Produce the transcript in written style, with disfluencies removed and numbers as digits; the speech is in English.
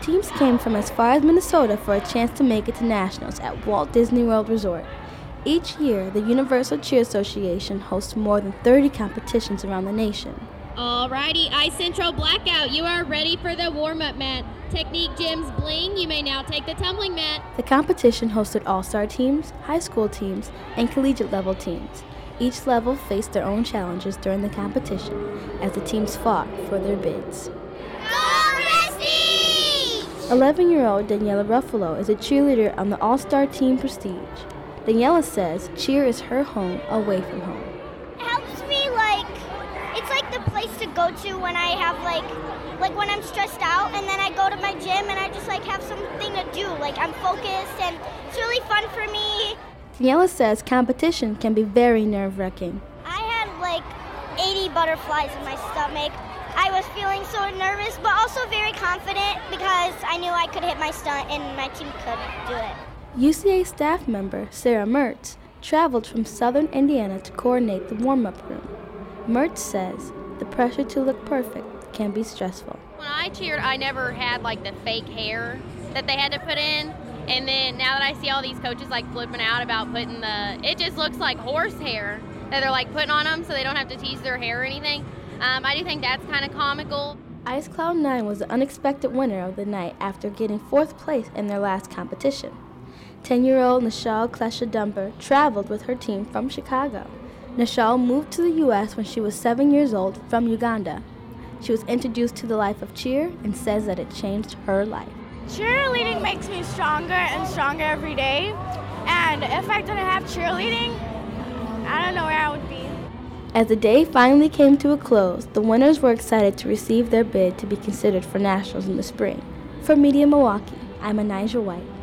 Teams came from as far as Minnesota for a chance to make it to nationals at Walt Disney World Resort. Each year, the Universal Cheer Association hosts more than 30 competitions around the nation. Alrighty, Ice Central Blackout, you are ready for the warm-up mat. Technique Gyms Bling, you may now take the tumbling mat. The competition hosted all-star teams, high school teams, and collegiate-level teams. Each level faced their own challenges during the competition as the teams fought for their bids. Go Prestige! 11-year-old Daniela Ruffalo is a cheerleader on the All-Star Team Prestige. Daniela says cheer is her home away from home. It helps me, it's like the place to go to when I have, when I'm stressed out, and then I go to my gym and I just, have something to do. I'm focused, and it's really fun for me. Daniela says competition can be very nerve-wracking. I had, 80 butterflies in my stomach. I was feeling so nervous, but also very confident because I knew I could hit my stunt and my team could do it. UCA staff member Sarah Mertz traveled from southern Indiana to coordinate the warm-up room. Mertz says the pressure to look perfect can be stressful. When I cheered, I never had the fake hair that they had to put in. And then now that I see all these coaches flipping out about putting it just looks like horse hair that they're putting on them so they don't have to tease their hair or anything. I do think that's kind of comical. Ice Cloud 9 was the unexpected winner of the night after getting 4th place in their last competition. 10-year-old Nishal Klesha-Dumber traveled with her team from Chicago. Nishal moved to the U.S. when she was 7 years old from Uganda. She was introduced to the life of cheer and says that it changed her life. Cheerleading makes me stronger and stronger every day. And if I didn't have cheerleading, I don't know where I would be. As the day finally came to a close, the winners were excited to receive their bid to be considered for nationals in the spring. For Media Milwaukee, I'm Anijah White.